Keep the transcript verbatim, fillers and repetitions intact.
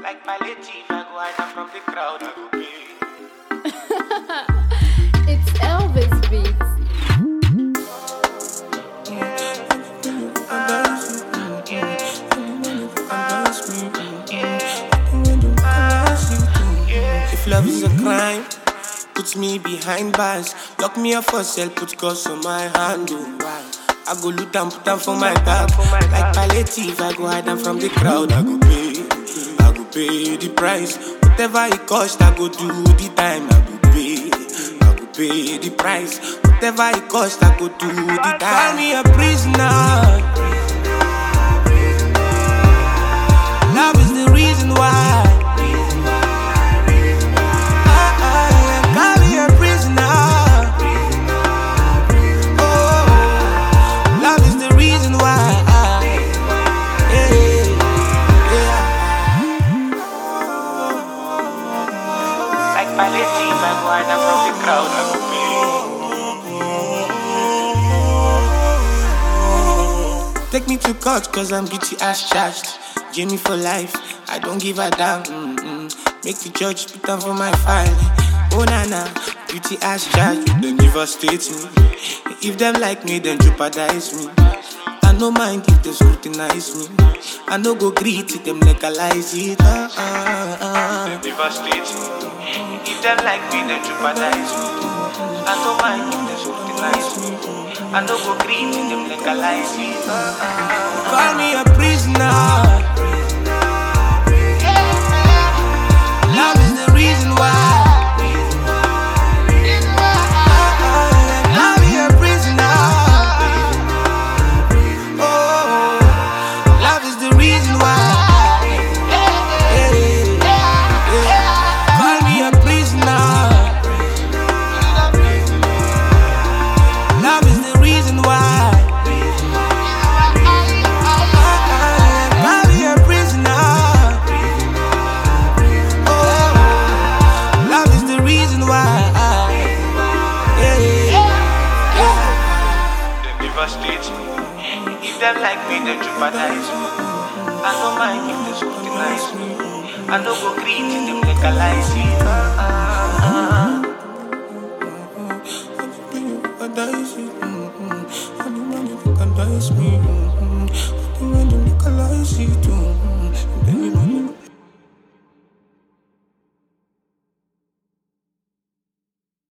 Like palliative, I go hide am from the crowd, I go pay. It's Elvis Beats. If love is a crime, put me behind bars. Lock me up for sale, put girls on my hand. Oh, why? I go loot and put them for my back. Like palliative, I go hide them from the crowd. I go pay, I go pay the price. Whatever it cost, I go do the time. I go pay, I go pay the price. Whatever it cost, I go do the time. Call me a prisoner. Love is the reason why. Take me to court cause I'm guilty as charged. Jamie for life, I don't give a damn. Mm-mm. Make the judge put down for my file. Oh na na, guilty as charged. They devastate me. If them like me, then jeopardize me. I no mind if they scrutinize me. I no go greet it, them legalize it. Uh, uh, uh. They devastate me. If them like me, then jeopardize me. I no mind if they scrutinize me. I no go greet it, them legalize it. Uh, uh. Call me a prisoner. Love is the reason why. If them like me, then jeopardize me. I don't mind if they scrutinize me. I no go greet it, them legalize it. Uh, uh, uh.